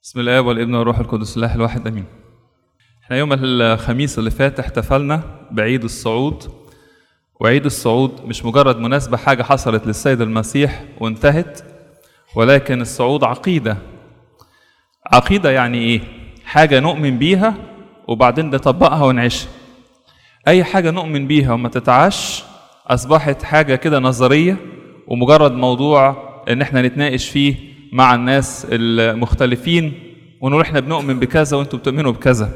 بسم الله والابن والروح القدس الله الواحد امين. احنا يوم الخميس اللي فات احتفلنا بعيد الصعود، وعيد الصعود مش مجرد مناسبة حاجة حصلت للسيد المسيح وانتهت، ولكن الصعود عقيدة. عقيدة يعني ايه؟ حاجة نؤمن بيها وبعدين نطبقها ونعيشها. اي حاجة نؤمن بيها وما تتعاش اصبحت حاجة كده نظرية ومجرد موضوع ان احنا نتناقش فيه مع الناس المختلفين ونقول احنا بنؤمن بكذا وانتوا بتؤمنوا بكذا.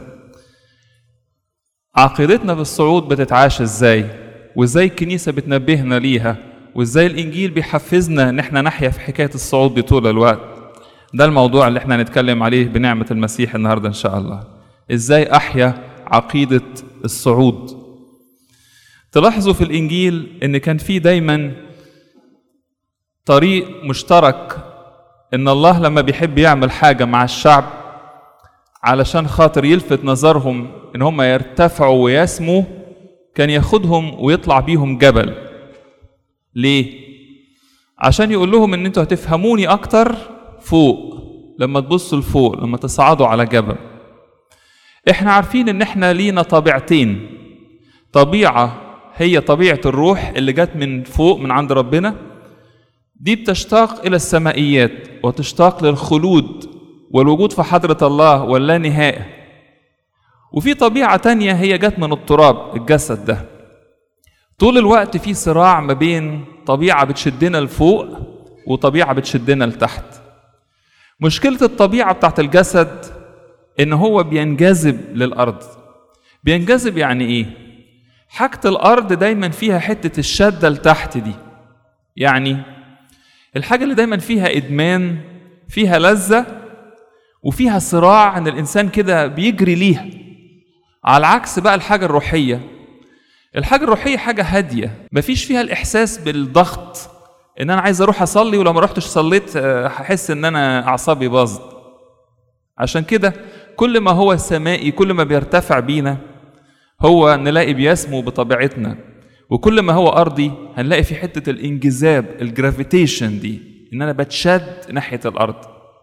عقيدتنا بالصعود بتتعاش ازاي؟ وازاي الكنيسة بتنبهنا ليها؟ وازاي الانجيل بيحفزنا ان احنا نحيا في حكاية الصعود بطول الوقت؟ ده الموضوع اللي احنا هنتكلم عليه بنعمة المسيح النهاردة ان شاء الله. ازاي احيا عقيدة الصعود؟ تلاحظوا في الانجيل ان كان في دايما طريق مشترك، ان الله لما بيحب يعمل حاجة مع الشعب علشان خاطر يلفت نظرهم ان هم يرتفعوا ويسموا، كان ياخدهم ويطلع بيهم جبل. ليه؟ عشان يقول لهم ان انتوا هتفهموني اكتر فوق، لما تبصوا لفوق، لما تصعدوا على جبل. احنا عارفين ان احنا لينا طبيعتين، طبيعة هي طبيعة الروح اللي جت من فوق من عند ربنا، دي بتشتاق إلى السمائيات وتشتاق للخلود والوجود في حضرة الله واللا نهاية. وفي طبيعة تانية هي جت من التراب، الجسد ده. طول الوقت في صراع ما بين طبيعة بتشدنا لفوق وطبيعة بتشدنا لتحت. مشكلة الطبيعة بتاعت الجسد إن هو بينجذب للأرض. بينجذب يعني إيه؟ حاجة الأرض دايما فيها حتة الشدة لتحت دي، يعني الحاجة اللي دايما فيها إدمان، فيها لذة، وفيها صراع ان الإنسان كده بيجري ليها. على عكس بقى الحاجة الروحية. الحاجة الروحية حاجة هادية، مفيش فيها الإحساس بالضغط إن أنا عايز أروح أصلي ولو ما رحتش صليت هحس إن أنا أعصابي باظت. عشان كده كل ما هو سمائي كل ما بيرتفع بينا هو نلاقي بيسمو بطبيعتنا، وكل ما هو أرضي هنلاقي في حتة الانجذاب، الجرافيتيشن دي، إن أنا بتشد ناحية الأرض.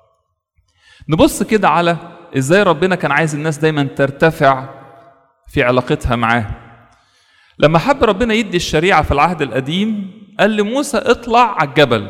نبص كده على إزاي ربنا كان عايز الناس دايما ترتفع في علاقتها معاه. لما حب ربنا يدي الشريعة في العهد القديم قال لموسى اطلع على الجبل.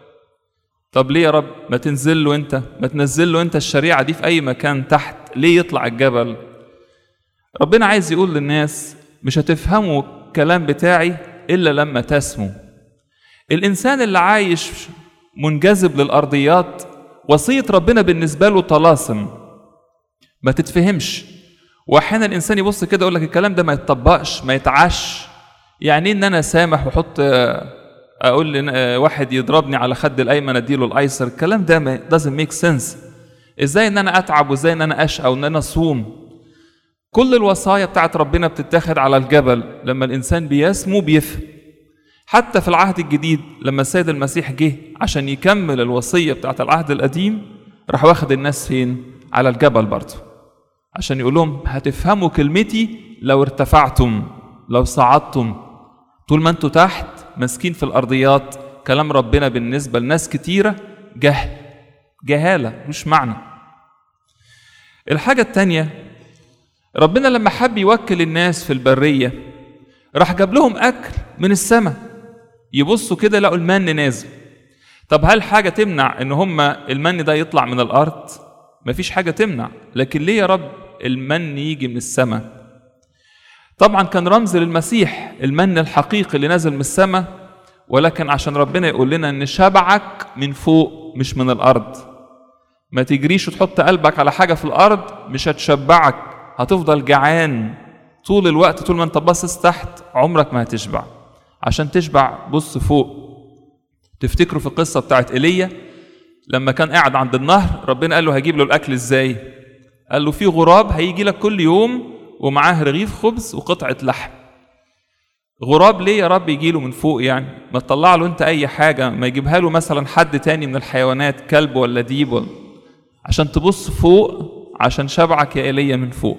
طب ليه يا رب؟ ما تنزل له أنت، ما تنزل له أنت الشريعة دي في أي مكان تحت، ليه يطلع الجبل؟ ربنا عايز يقول للناس مش هتفهموا الكلام بتاعي إلا لما تسموا. الإنسان اللي عايش منجذب للأرضيات وصية ربنا بالنسبة له طلاسم ما تتفهمش. وأحيانا الإنسان يبص كده يقول لك الكلام ده ما يتطبقش، ما يتعاش. يعني إن أنا سامح وحط أقول واحد يضربني على خد الأيمن أديله الأيسر، الكلام ده doesn't make sense. إزاي إن أنا أتعب وإزاي إن أنا أشقى وإن أنا أصوم؟ كل الوصايا بتاعت ربنا بتتاخد على الجبل لما الإنسان بيسمو بيفهم. حتى في العهد الجديد لما السيد المسيح جه عشان يكمل الوصية بتاعت العهد القديم راح واخد الناس فين؟ على الجبل برضه، عشان يقول لهم هتفهموا كلمتي لو ارتفعتم، لو صعدتم. طول ما انتوا تحت ماسكين في الأرضيات كلام ربنا بالنسبة لناس كتيرة جهالة مش معنى. الحاجة التانية، ربنا لما حب يوكل الناس في البرية راح جاب لهم أكل من السماء. يبصوا كده لقوا المن نازل. طب هل حاجة تمنع ان هم المن ده يطلع من الأرض؟ مفيش حاجة تمنع، لكن ليه يا رب المن يجي من السماء؟ طبعا كان رمز للمسيح، المن الحقيقي اللي نازل من السماء، ولكن عشان ربنا يقول لنا ان شبعك من فوق مش من الأرض. ما تجريش وتحط قلبك على حاجة في الأرض مش هتشبعك، هتفضل جعان طول الوقت. طول ما انت باصص تحت عمرك ما هتشبع. عشان تشبع بص فوق. تفتكروا في القصة بتاعت إيليا لما كان قاعد عند النهر ربنا قال له هجيب له الأكل إزاي؟ قال له في غراب هيجي لك كل يوم ومعاه رغيف خبز وقطعة لحم. غراب ليه يا رب يجي له من فوق؟ يعني ما تطلع له انت أي حاجة، ما يجيبها له مثلا حد تاني من الحيوانات، كلب ولا ديب، عشان تبص فوق، عشان شبعك يا إيليا من فوق.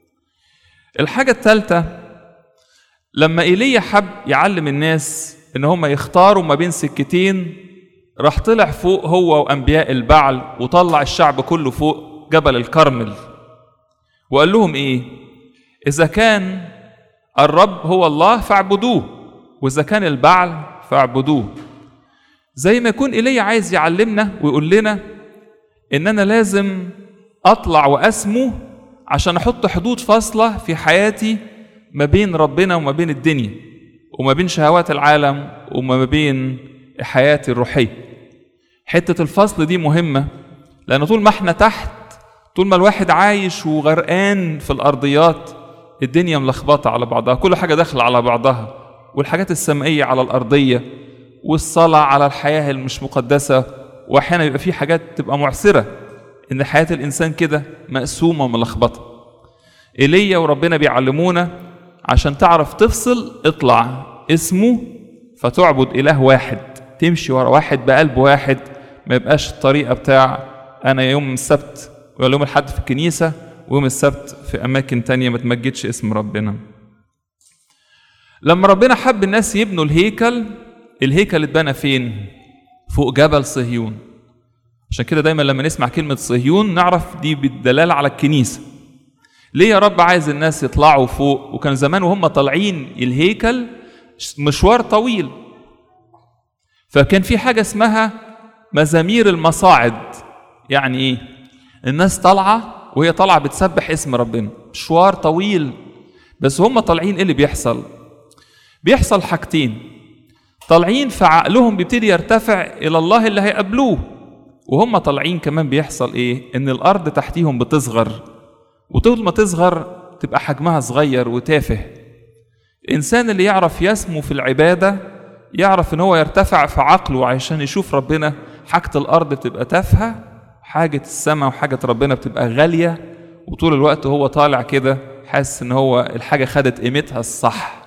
الحاجة الثالثة، لما إيليا حب يعلم الناس إن هم يختاروا ما بين سكتين راح طلع فوق هو وأنبياء البعل وطلع الشعب كله فوق جبل الكرمل، وقال لهم إيه؟ إذا كان الرب هو الله فاعبدوه، وإذا كان البعل فاعبدوه. زي ما يكون إيليا عايز يعلمنا ويقول لنا إن أنا لازم أطلع وأسمو عشان أحط حدود فاصلة في حياتي ما بين ربنا وما بين الدنيا، وما بين شهوات العالم وما بين حياتي الروحية. حتة الفصل دي مهمة، لأن طول ما احنا تحت، طول ما الواحد عايش وغرقان في الأرضيات، الدنيا ملخبطة على بعضها، كل حاجة داخلة على بعضها، والحاجات السمائية على الأرضية، والصلاة على الحياة المش مقدسة، وأحيانا يبقى في حاجات تبقى معسرة، إن حياة الإنسان كده مقسومة وملخبطة. إيليا وربنا بيعلمونا عشان تعرف تفصل، اطلع اسمه فتعبد إله واحد، تمشي ورا واحد بقلب واحد، ما يبقاش الطريقة بتاع أنا يوم السبت ولا يوم الحد في الكنيسة ويوم السبت في أماكن تانية ما تمجدش اسم ربنا. لما ربنا حب الناس يبنوا الهيكل اتبنى فين؟ فوق جبل صهيون. عشان كده دايما لما نسمع كلمة صهيون نعرف دي بالدلالة على الكنيسة. ليه يا رب عايز الناس يطلعوا فوق؟ وكان زمان وهم طالعين الهيكل مشوار طويل، فكان في حاجة اسمها مزامير المصاعد. يعني ايه؟ الناس طالعة وهي طالعة بتسبح اسم ربنا، مشوار طويل. بس هم طالعين ايه اللي بيحصل؟ بيحصل حاجتين، طالعين فعقلهم بيبتدي يرتفع إلى الله اللي هيقابلوه، وهم طالعين كمان بيحصل ايه؟ ان الارض تحتيهم بتصغر، وطول ما تصغر تبقى حجمها صغير وتافه. الانسان اللي يعرف يسمو في العبادة يعرف ان هو يرتفع في عقله عشان يشوف ربنا. حاجة الارض بتبقى تافهة، حاجة السماء وحاجة ربنا بتبقى غالية، وطول الوقت هو طالع كده حاسس ان هو الحاجة خدت قيمتها الصح.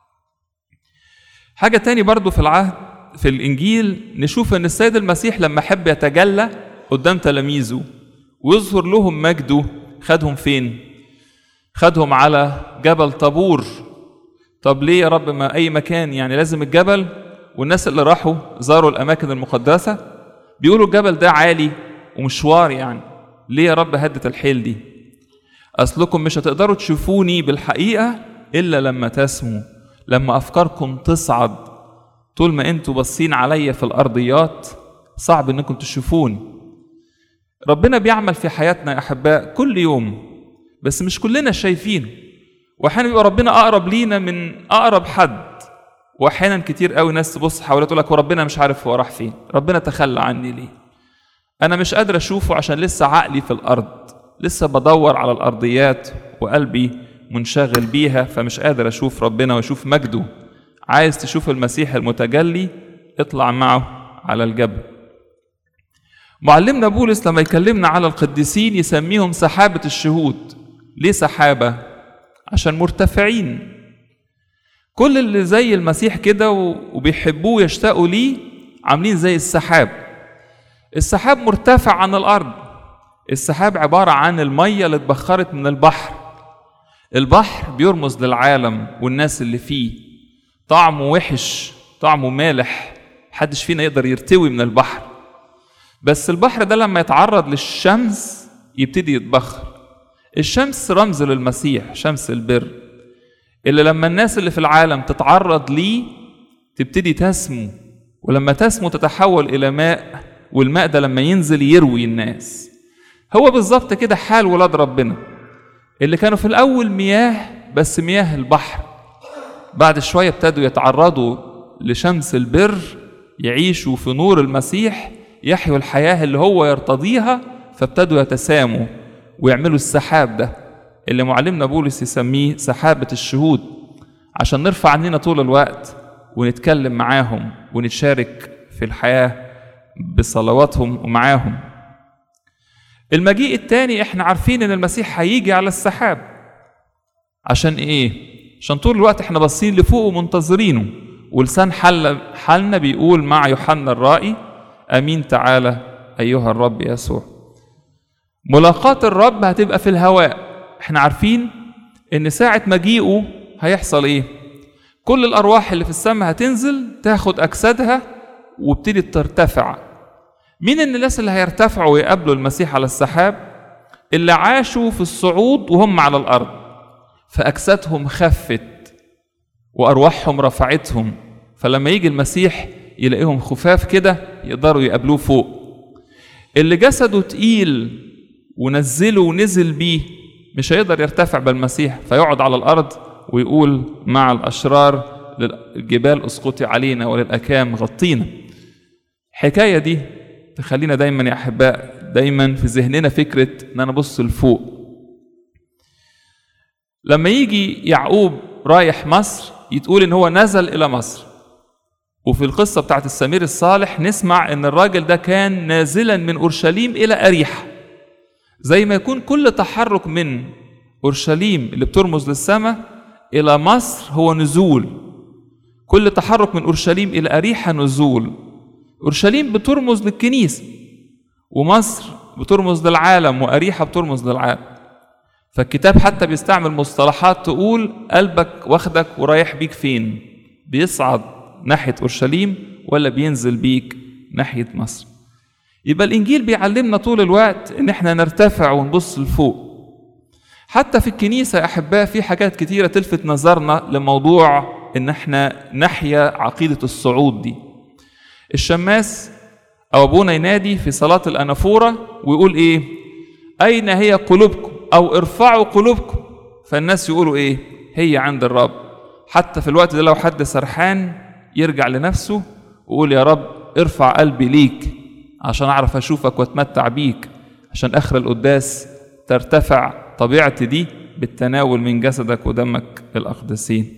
حاجة تاني برضو في الإنجيل نشوف أن السيد المسيح لما حب يتجلى قدام تلاميذه ويظهر لهم مجده، خدهم فين؟ خدهم على جبل طابور. طب ليه يا رب ما أي مكان؟ يعني لازم الجبل؟ والناس اللي راحوا زاروا الأماكن المقدسة بيقولوا الجبل ده عالي ومشوار، يعني ليه يا رب هدت الحيل دي؟ أصلكم مش هتقدروا تشوفوني بالحقيقة إلا لما تسموا، لما أفكاركم تصعد. طول ما أنتوا باصين عليا في الأرضيات صعب أنكم تشوفوني. ربنا بيعمل في حياتنا يا أحباء كل يوم، بس مش كلنا شايفينه، وأحيانا بيبقى ربنا أقرب لينا من أقرب حد، وأحيانا كتير قوي ناس تبص حواليها تقول لك وربنا مش عارف هو راح فين، ربنا تخلى عني ليه؟ أنا مش قادر أشوفه عشان لسه عقلي في الأرض، لسه بدور على الأرضيات وقلبي منشغل بيها، فمش قادر أشوف ربنا وأشوف مجده. عايز تشوف المسيح المتجلي؟ اطلع معه على الجبل. معلمنا بولس لما يكلمنا على القديسين يسميهم سحابة الشهود. ليه سحابة؟ عشان مرتفعين. كل اللي زي المسيح كده وبيحبوه يشتاقوا ليه عاملين زي السحاب. السحاب مرتفع عن الأرض. السحاب عبارة عن المية اللي اتبخرت من البحر. البحر بيرمز للعالم والناس اللي فيه، طعمه وحش، طعمه مالح، محدش فينا يقدر يرتوي من البحر. بس البحر ده لما يتعرض للشمس يبتدي يتبخر. الشمس رمز للمسيح، شمس البر، اللي لما الناس اللي في العالم تتعرض ليه تبتدي تسمو، ولما تسمو تتحول إلى ماء، والماء ده لما ينزل يروي الناس. هو بالظبط كده حال ولاد ربنا اللي كانوا في الأول مياه، بس مياه البحر، بعد شوية ابتدوا يتعرضوا لشمس البر، يعيشوا في نور المسيح، يحيوا الحياة اللي هو يرتضيها، فابتدوا يتساموا ويعملوا السحاب ده اللي معلمنا بولس يسميه سحابة الشهود، عشان نرفع عننا طول الوقت ونتكلم معاهم ونتشارك في الحياة بصلواتهم ومعاهم. المجيء التاني احنا عارفين ان المسيح هيجي على السحاب. عشان ايه؟ عشان طول الوقت احنا باصين لفوق ومنتظرينه، ولسان حالنا بيقول مع يوحنا الرائي: امين تعالى ايها الرب يسوع. ملاقاة الرب هتبقى في الهواء. احنا عارفين ان ساعة مجيئه هيحصل ايه؟ كل الارواح اللي في السماء هتنزل تاخد اجسادها وابتدي ترتفع، مين الناس اللي هيرتفعوا ويقابلوا المسيح على السحاب؟ اللي عاشوا في الصعود وهم على الأرض، فأجسادهم خفت وأرواحهم رفعتهم، فلما يجي المسيح يلاقيهم خفاف كده يقدروا يقابلوه فوق. اللي جسده تقيل ونزله ونزل بيه مش هيقدر يرتفع بالمسيح، فيقعد على الأرض ويقول مع الأشرار للجبال اسقطي علينا وللأكام غطينا. الحكاية دي تخلينا دايما يا أحباء دايما في ذهننا فكرة ان انا بص لفوق. لما يجي يعقوب رايح مصر يتقول ان هو نزل الى مصر، وفي القصة بتاعت السمير الصالح نسمع ان الراجل ده كان نازلا من اورشليم الى اريحة. زي ما يكون كل تحرك من اورشليم اللي بترمز للسماء الى مصر هو نزول، كل تحرك من اورشليم الى اريحة نزول. اورشليم بترمز للكنيسة، ومصر بترمز للعالم، وأريحة بترمز للعالم. فالكتاب حتى بيستعمل مصطلحات تقول قلبك واخدك ورايح بيك فين، بيصعد ناحية أورشليم ولا بينزل بيك ناحية مصر. يبقى الإنجيل بيعلمنا طول الوقت إن احنا نرتفع ونبص لفوق. حتى في الكنيسة يا أحباء في حاجات كتيرة تلفت نظرنا لموضوع إن احنا نحيا عقيدة الصعود دي. الشماس أو أبونا ينادي في صلاة الأنافورة ويقول إيه؟ أين هي قلوبكم؟ أو ارفعوا قلوبكم. فالناس يقولوا إيه؟ هي عند الرب. حتى في الوقت ده لو حد سرحان يرجع لنفسه ويقول يا رب ارفع قلبي ليك عشان أعرف أشوفك وأتمتع بيك، عشان آخر القداس ترتفع طبيعتي دي بالتناول من جسدك ودمك الأقدسين.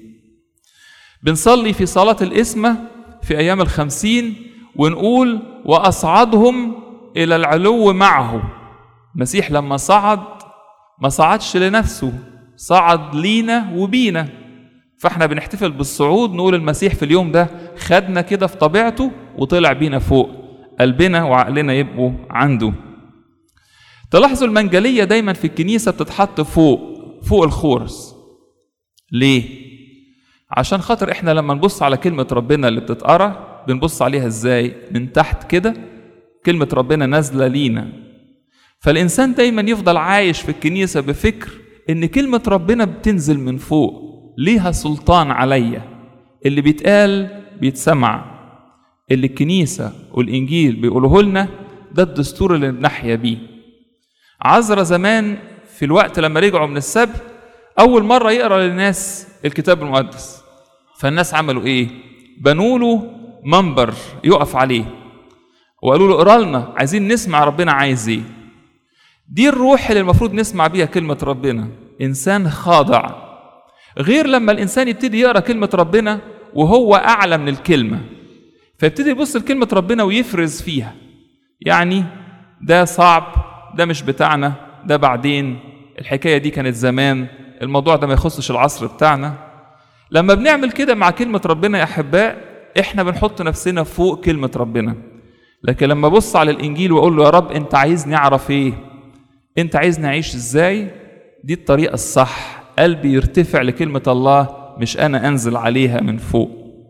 بنصلي في صلاة الإسمة في أيام الخمسين ونقول وأصعدهم إلى العلو معه. المسيح لما صعد ما صعدش لنفسه، صعد لينا وبينا. فاحنا بنحتفل بالصعود نقول المسيح في اليوم ده خدنا كده في طبيعته وطلع بينا فوق، قلبنا وعقلنا يبقوا عنده. تلاحظوا المنجلية دايما في الكنيسة بتتحط فوق الخورس. ليه؟ عشان خاطر احنا لما نبص على كلمة ربنا اللي بتتقرأ بنبص عليها ازاي؟ من تحت كده، كلمة ربنا نازلة لينا. فالإنسان دايما يفضل عايش في الكنيسة بفكر إن كلمة ربنا بتنزل من فوق، ليها سلطان عليا، اللي بيتقال بيتسمع، اللي الكنيسة والإنجيل بيقوله لنا ده الدستور اللي بنحيا بيه. عذرا زمان في الوقت لما رجعوا من السبت أول مرة يقرأ للناس الكتاب المقدس، فالناس عملوا إيه؟ بنوا له منبر يقف عليه وقالوا له اقرا لنا، عايزين نسمع ربنا عايز ايه. دي الروح اللي المفروض نسمع بيها كلمة ربنا، إنسان خاضع. غير لما الإنسان يبتدي يقرأ كلمة ربنا وهو أعلى من الكلمة، فيبتدي يبص لكلمة ربنا ويفرز فيها، يعني ده صعب، ده مش بتاعنا، ده بعدين، الحكاية دي كانت زمان، الموضوع ده ما يخصش العصر بتاعنا. لما بنعمل كده مع كلمة ربنا يا أحباء احنا بنحط نفسنا فوق كلمة ربنا. لكن لما بص على الإنجيل وأقول له يا رب أنت عايزني أعرف إيه؟ أنت عايزني أعيش إزاي؟ دي الطريقة الصح، قلبي يرتفع لكلمة الله مش أنا أنزل عليها من فوق.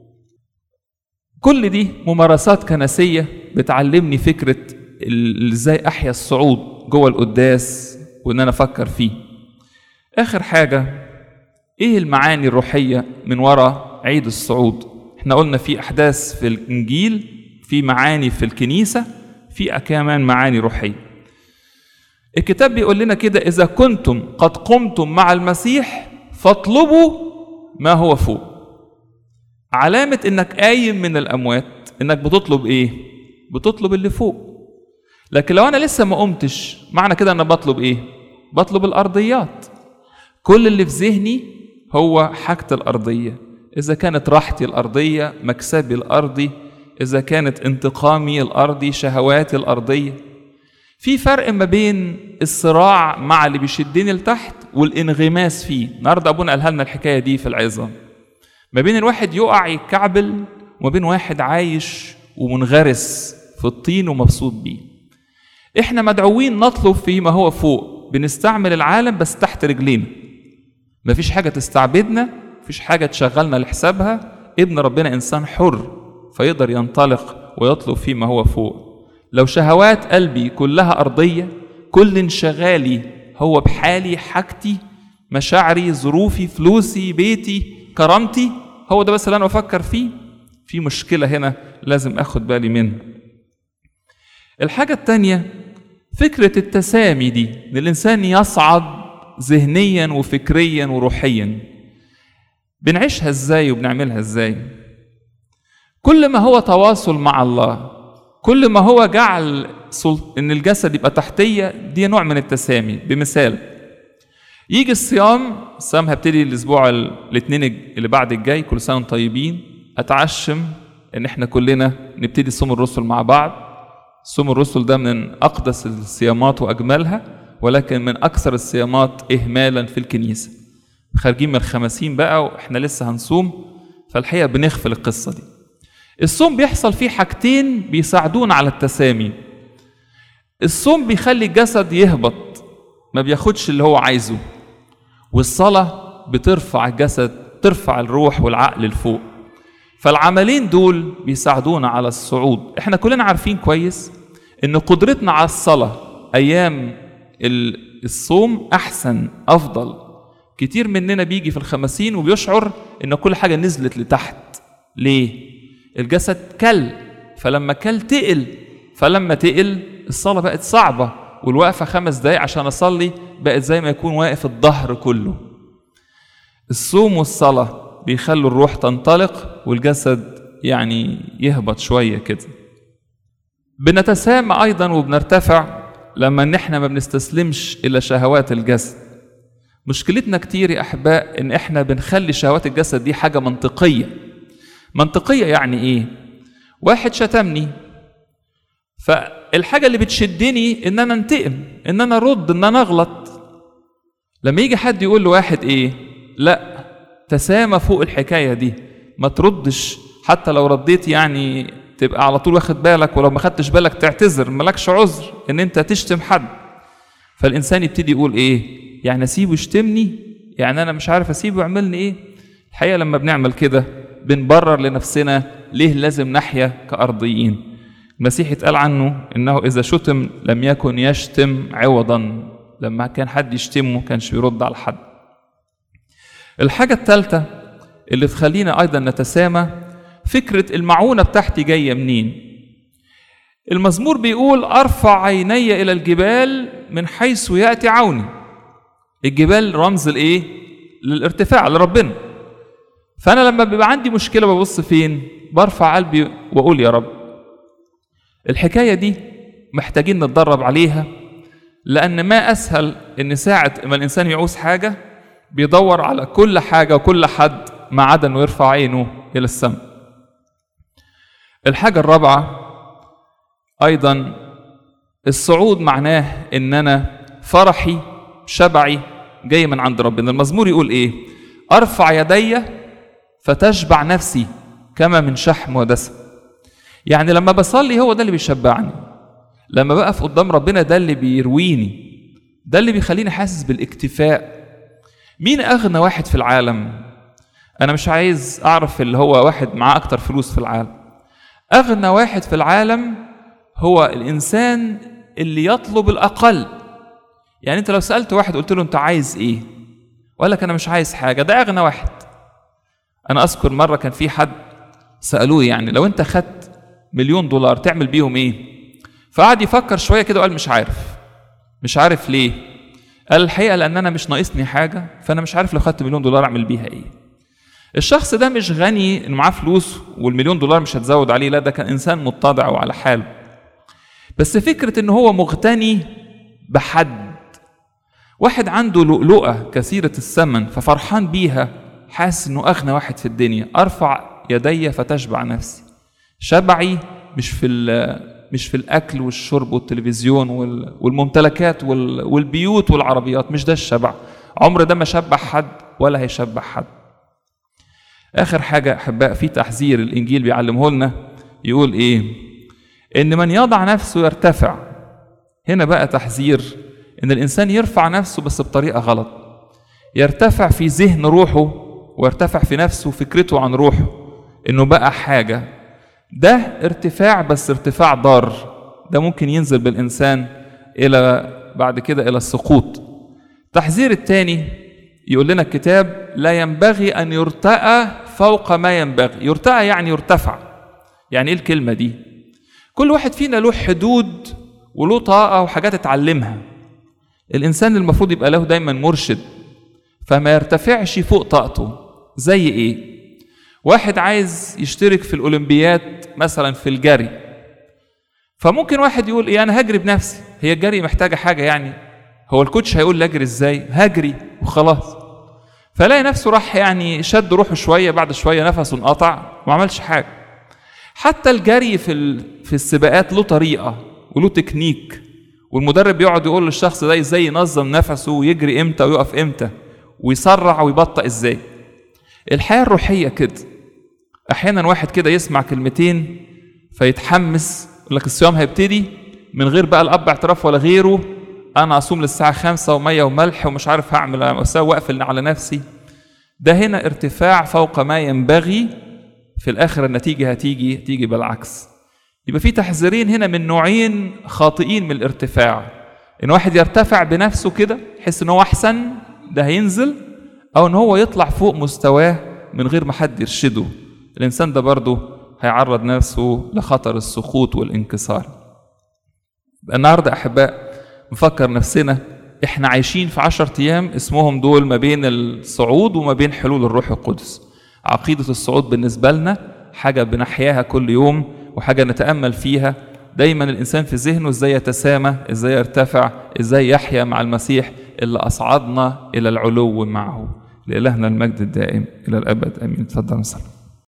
كل دي ممارسات كنسية بتعلمني فكرة إزاي أحيا الصعود جوه القداس وإن أنا أفكر فيه. آخر حاجة، إيه المعاني الروحية من وراء عيد الصعود؟ احنا قلنا في أحداث في الإنجيل، في معاني في الكنيسة، في كمان معاني روحية. الكتاب بيقول لنا كده إذا كنتم قد قمتم مع المسيح فاطلبوا ما هو فوق. علامة إنك قايم من الأموات إنك بتطلب إيه؟ بتطلب اللي فوق. لكن لو أنا لسه ما قمتش معنى كده أنا بطلب إيه؟ بطلب الأرضيات. كل اللي في ذهني هو حاجة الأرضية، إذا كانت راحتي الأرضية، مكسبي الأرضي، إذا كانت انتقامي الأرضي، شهواتي الأرضية. في فرق ما بين الصراع مع اللي بيشدني لتحت والانغماس فيه. النهارده أبونا قالها لنا الحكاية دي في العظة، ما بين الواحد يقع يتكعبل وما بين واحد عايش ومنغرس في الطين ومبسوط بيه. إحنا مدعوين نطلب فيما هو فوق، بنستعمل العالم بس تحت رجلينا، مفيش حاجة تستعبدنا، مفيش حاجة تشغلنا لحسابها. ابن ربنا إنسان حر فيقدر ينطلق ويطلب فيما هو فوق. لو شهوات قلبي كلها أرضية، كل انشغالي هو بحالي، حاجتي، مشاعري، ظروفي، فلوسي، بيتي، كرامتي، هو ده بس اللي أنا أفكر فيه، في مشكلة هنا لازم أخد بالي منها. الحاجة التانية فكرة التسامي دي، إن الإنسان يصعد ذهنيا وفكريا وروحيا. بنعيشها إزاي وبنعملها إزاي؟ كل ما هو تواصل مع الله، كل ما هو جعل إن الجسد يبقى تحتية، دي نوع من التسامي. بمثال، يجي الصيام هبتدي الأسبوع الاثنين اللي بعد الجاي، كل سنة وانتم طيبين. أتعشم إن إحنا كلنا نبتدي صوم الرسل مع بعض. صوم الرسل ده من أقدس الصيامات وأجملها، ولكن من أكثر الصيامات إهمالا في الكنيسة. خارجين من الخمسين بقى وإحنا لسه هنصوم، فالحقيقة بنغفل القصة دي. الصوم بيحصل فيه حاجتين بيساعدونا على التسامي. الصوم بيخلي الجسد يهبط، ما بياخدش اللي هو عايزه، والصلاة بترفع الجسد، ترفع الروح والعقل لفوق. فالعملين دول بيساعدونا على الصعود. احنا كلنا عارفين كويس ان قدرتنا على الصلاة ايام الصوم احسن، افضل كتير. مننا بيجي في الخمسين وبيشعر ان كل حاجة نزلت لتحت. ليه؟ الجسد كل، فلما كل تقل، فلما تقل الصلاة بقت صعبة، والوقفة 5 دقايق عشان أصلي بقت زي ما يكون واقف الظهر كله. الصوم والصلاة بيخلوا الروح تنطلق والجسد يعني يهبط شوية كده. بنتسامى أيضا وبنرتفع لما نحن ما بنستسلمش إلى شهوات الجسد. مشكلتنا كتير يا أحباء إن إحنا بنخلي شهوات الجسد دي حاجة منطقية. منطقية يعني إيه؟ واحد شتمني، فالحاجة اللي بتشدني إن أنا انتقم، إن أنا أرد، إن أنا أغلط. لما يجي حد يقول لواحد إيه؟ لا، تسامى فوق الحكاية دي، ما تردش، حتى لو رديت يعني تبقى على طول واخد بالك، ولو ما خدتش بالك تعتذر، مالكش عذر إن أنت تشتم حد. فالإنسان يبتدي يقول إيه؟ يعني أسيبه يشتمني؟ يعني أنا مش عارف أسيبه يعملني إيه؟ الحقيقة لما بنعمل كده بنبرر لنفسنا ليه لازم نحيا كأرضيين. المسيح اتقال عنه إنه إذا شتم لم يكن يشتم عوضا، لما كان حد يشتمه كانش بيرد على حد. الحاجة الثالثة اللي تخلينا أيضا نتسامى فكرة المعونة بتاعتي جاية منين. المزمور بيقول أرفع عيني إلى الجبال من حيث يأتي عوني. الجبال رمز الإيه؟ للارتفاع لربنا. فأنا لما بيبقى عندي مشكلة ببص فين؟ برفع قلبي وأقول يا رب. الحكاية دي محتاجين نتدرب عليها، لأن ما أسهل إن ساعة ما الإنسان يعوز حاجة بيدور على كل حاجة وكل حد ما عدا إنه يرفع عينه إلى السماء. الحاجة الرابعة أيضا الصعود، معناه إن أنا فرحي شبعي جاي من عند ربنا. المزمور يقول إيه؟ أرفع يدي فتشبع نفسي كما من شحم ودسم. يعني لما بصلي هو ده اللي بيشبعني، لما بقف قدام ربنا ده اللي بيرويني، ده اللي بيخليني حاسس بالاكتفاء. مين أغنى واحد في العالم؟ أنا مش عايز أعرف اللي هو واحد معاه أكتر فلوس في العالم. أغنى واحد في العالم هو الإنسان اللي يطلب الأقل. يعني أنت لو سألت واحد قلت له أنت عايز إيه؟ وقال لك أنا مش عايز حاجة، ده أغنى واحد. أنا أذكر مرة كان في حد سألوه يعني لو أنت خدت $1,000,000 تعمل بيهم إيه؟ فقعد يفكر شوية كده وقال مش عارف ليه؟ قال الحقيقة لأن أنا مش ناقصني حاجة، فأنا مش عارف لو خدت $1,000,000 أعمل بيها إيه. الشخص ده مش غني إنه معاه فلوس $1,000,000 مش هتزود عليه، لا، ده كان إنسان متضع وعلى حاله. بس فكرة إنه هو مغتني بحد، واحد عنده لؤلؤة كثيرة الثمن ففرحان بيها، حاسس إنه أغنى واحد في الدنيا. أرفع يدي فتشبع نفسي. شبعي مش في الأكل والشرب والتلفزيون والممتلكات والبيوت والعربيات، مش ده الشبع. عمر ده ما شبع حد ولا هيشبع حد. آخر حاجة أحباء، في تحذير الإنجيل بيعلمه لنا، يقول إيه؟ إن من يضع نفسه يرتفع. هنا بقى تحذير إن الإنسان يرفع نفسه بس بطريقة غلط. يرتفع في ذهن روحه ويرتفع في نفسه فكرته عن روحه إنه بقى حاجة. ده ارتفاع بس ارتفاع ضار، ده ممكن ينزل بالإنسان إلى بعد كده إلى السقوط. التحذير الثاني يقول لنا الكتاب: لا ينبغي أن يرتقى فوق ما ينبغي. يرتقى يعني يرتفع. يعني إيه الكلمة دي؟ كل واحد فينا له حدود وله طاقة وحاجات اتعلمها. الإنسان المفروض يبقى له دايما مرشد، فما يرتفعش فوق طاقته. زي إيه؟ واحد عايز يشترك في الأولمبياد مثلا في الجري، فممكن واحد يقول إيه، أنا هجري بنفسي، هي الجري محتاجة حاجة يعني؟ هو الكوتش هيقول لي أجري إزاي؟ هجري وخلاص. فلاقي نفسه راح يعني شد روحه شوية، بعد شوية نفسه انقطع وما عملش حاجة. حتى الجري في السباقات له طريقة وله تكنيك، والمدرب يقعد يقول للشخص ده ازاي ينظم نفسه ويجري امتى ويقف امتى ويسرع ويبطئ ازاي. الحياة الروحية كده، احيانا واحد كده يسمع كلمتين فيتحمس، يقول لك الصيام هيبتدي من غير بقى الاب اعتراف ولا غيره، انا اصوم للساعة 5 ومية وملح ومش عارف هعمل اسوي واقفل على نفسي. ده هنا ارتفاع فوق ما ينبغي، في الاخر النتيجة هتيجي بالعكس. يبقى في تحذيرين هنا من نوعين خاطئين من الارتفاع: ان واحد يرتفع بنفسه كده يحس ان هو احسن، ده هينزل، او ان هو يطلع فوق مستواه من غير ما حد يرشده. الانسان ده برضه هيعرض نفسه لخطر السقوط والانكسار. النهارده احباء نفكر نفسنا احنا عايشين في 10 ايام اسمهم دول ما بين الصعود وما بين حلول الروح القدس. عقيدة الصعود بالنسبة لنا حاجة بنحياها كل يوم وحاجة نتأمل فيها دايما. الإنسان في ذهنه ازاي يتسامى، ازاي يرتفع، ازاي يحيا مع المسيح اللي أصعدنا إلى العلو معه. لإلهنا المجد الدائم إلى الأبد آمين. تفضل نصلي.